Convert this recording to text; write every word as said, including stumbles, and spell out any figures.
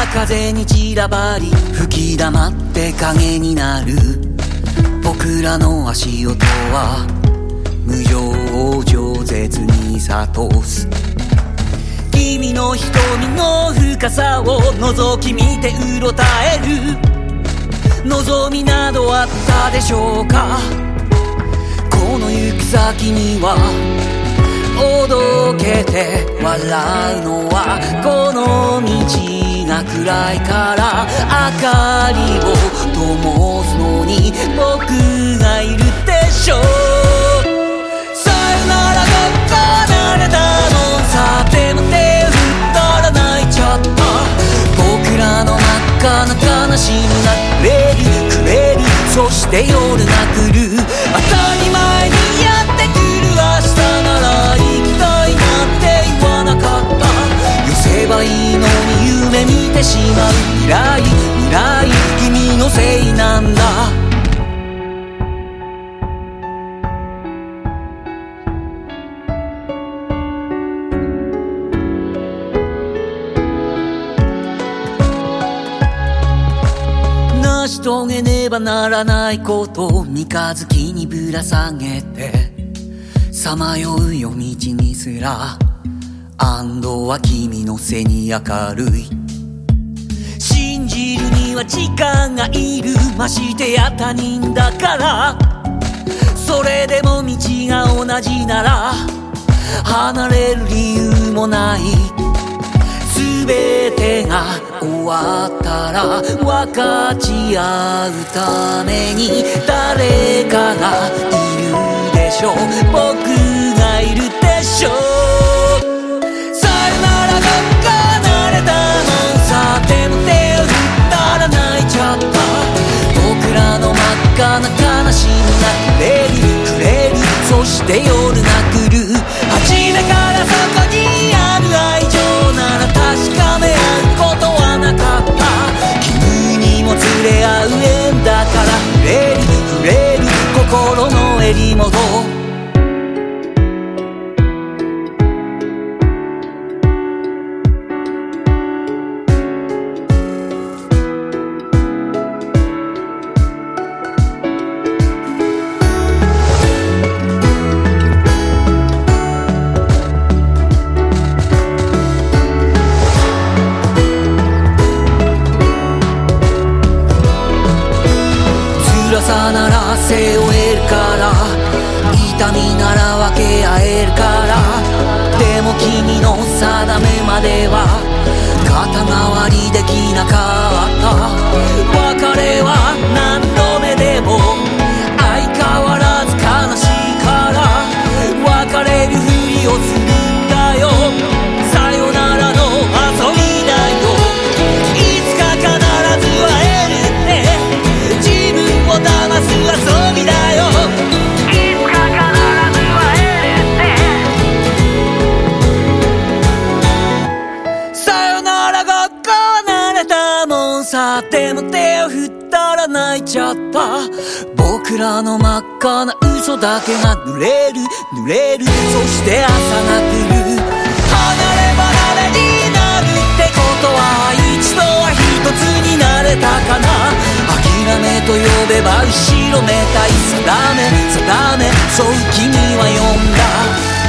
風に散らばり吹き溜って影になる僕らの足音は無情を饒舌に諭す君の瞳の深さを覗き見てうろたえる望みなどあったでしょうかこの行く先にはおどけて笑うのはこの道が暗いから明かりを灯すのに僕がいるでしょうさよならが離れたのさでも手を振ったら泣いちゃった僕らの真っ赤な悲しみがくれるくれるそして夜が来る当たり前にやってくる明日なら行きたいなんて言わなかった寄せばいいのに夢見てしまう未来未来君のせいなんだ成し遂げねばならないこと三日月にぶら下げてさまよう夜道にすら安堵は君の背に明るい信じるには時間がいるましてや他人だからそれでも道が同じなら離れる理由もない全てが終わったら分かち合うために誰かがいるでしょう僕がいるでしょうさよならが離れたのさでも手を振ったら泣いちゃった僕らの真っ赤な悲しみがくれるくれるそして夜が来る初めからそこにある愛情なら確かめ合うことはなかった君にも連れ合う縁だから触れる触れる心の襟元辛さなら背負えるから痛みなら分け合えるからでも君の定めまでは肩代わりできなかった別れは何度目でも相変わらず悲しいから別れるふりをするんだよさよならの遊びだよいつか必ず会えるって自分を騙す遊びだよいつか必ず会えるってさよならが離れたもんさでも手を振ったら泣いちゃった僕らの真っ赤な嘘だけが濡れる濡れるそして朝が来る離れ離れになるってことは一度は一つになれたかな諦めと呼べば後ろめたい定め定めそう君は呼んだ